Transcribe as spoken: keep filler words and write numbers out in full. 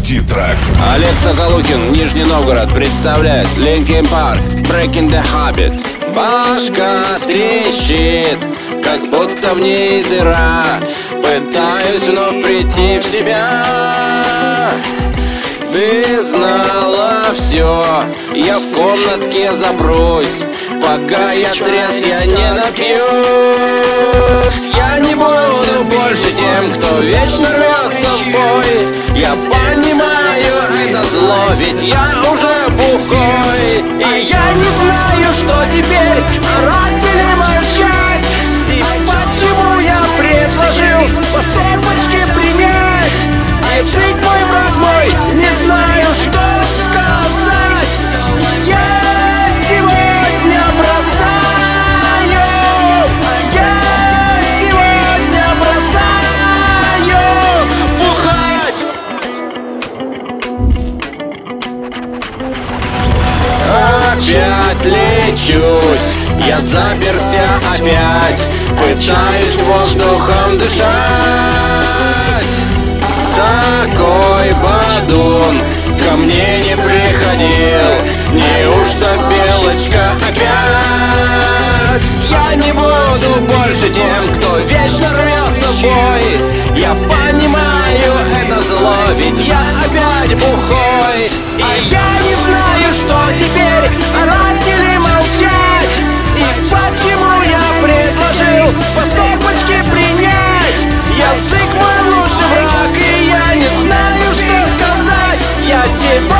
Сити-трек. Олег Соколукин, Нижний Новгород, представляет Linkin Park, Breaking the Habit. Башка трещит, как будто в ней дыра. Пытаюсь вновь прийти в себя. Ты знала все, я в комнатке запрусь. Пока я трезв, я не напьюсь. Я не буду больше тем, кто вечно рвется в бой. Я понимаю, это зло, ведь я уже бухой. И я не знаю, что теперь, орать или молчать. И почему я предложил по стопочке принять. Язык мой, враг мой, не знаю, что сказать. Я сегодня бросаю, я сегодня бросаю бухать. Опять лечусь, я заперся опять. Пытаюсь воздухом дышать. Такой бадун ко мне не приходил. Неужто белочка опять? Я не буду больше тем, кто вечно рвется в бой. Я понимаю, это зло, ведь я опять бухой. И я не знаю, что теперь, орать или молчать. И почему я предложил по стопочке принять. Язык мой лучший враг, и я не знаю, что сказать. Я сегодня